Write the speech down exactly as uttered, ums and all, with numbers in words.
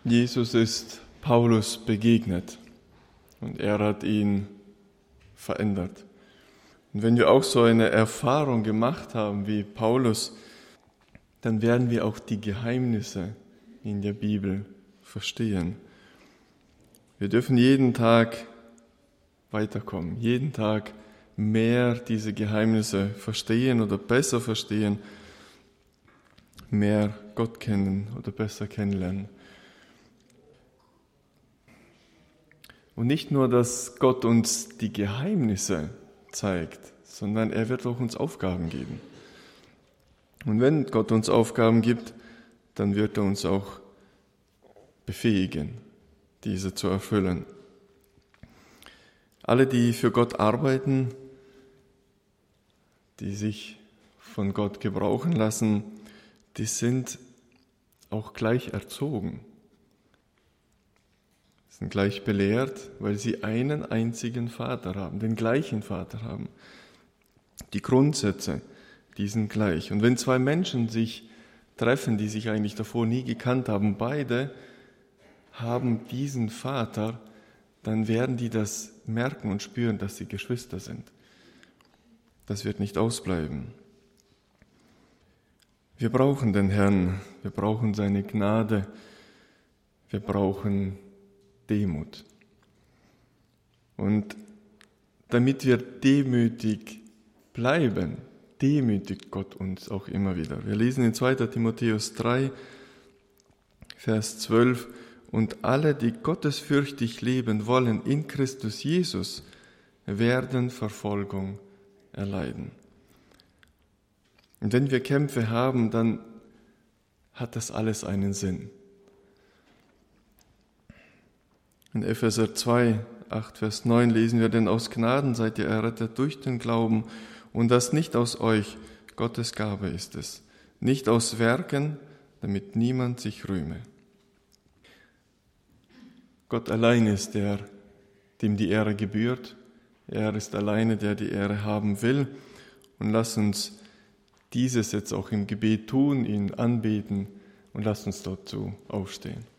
Jesus ist Paulus begegnet und er hat ihn verändert. Und wenn wir auch so eine Erfahrung gemacht haben wie Paulus, dann werden wir auch die Geheimnisse in der Bibel verstehen. Wir dürfen jeden Tag weiterkommen, jeden Tag mehr diese Geheimnisse verstehen oder besser verstehen, mehr Gott kennen oder besser kennenlernen. Und nicht nur, dass Gott uns die Geheimnisse zeigt, sondern er wird auch uns Aufgaben geben. Und wenn Gott uns Aufgaben gibt, dann wird er uns auch befähigen, diese zu erfüllen. Alle, die für Gott arbeiten, die sich von Gott gebrauchen lassen, die sind auch gleich erzogen, sind gleich belehrt, weil sie einen einzigen Vater haben, den gleichen Vater haben. Die Grundsätze, die sind gleich. Und wenn zwei Menschen sich treffen, die sich eigentlich davor nie gekannt haben, beide haben diesen Vater, dann werden die das merken und spüren, dass sie Geschwister sind. Das wird nicht ausbleiben. Wir brauchen den Herrn, wir brauchen seine Gnade, wir brauchen Demut. Und damit wir demütig bleiben, demütigt Gott uns auch immer wieder. Wir lesen in zweiter Timotheus drei, Vers zwölf, und alle, die gottesfürchtig leben wollen in Christus Jesus, werden Verfolgung erleiden. Und wenn wir Kämpfe haben, dann hat das alles einen Sinn. In Epheser zwei, acht, Vers neun lesen wir, denn aus Gnaden seid ihr errettet durch den Glauben und das nicht aus euch, Gottes Gabe ist es, nicht aus Werken, damit niemand sich rühme. Gott allein ist der, dem die Ehre gebührt. Er ist alleine, der die Ehre haben will. Und lass uns dieses jetzt auch im Gebet tun, ihn anbeten und lass uns dazu aufstehen.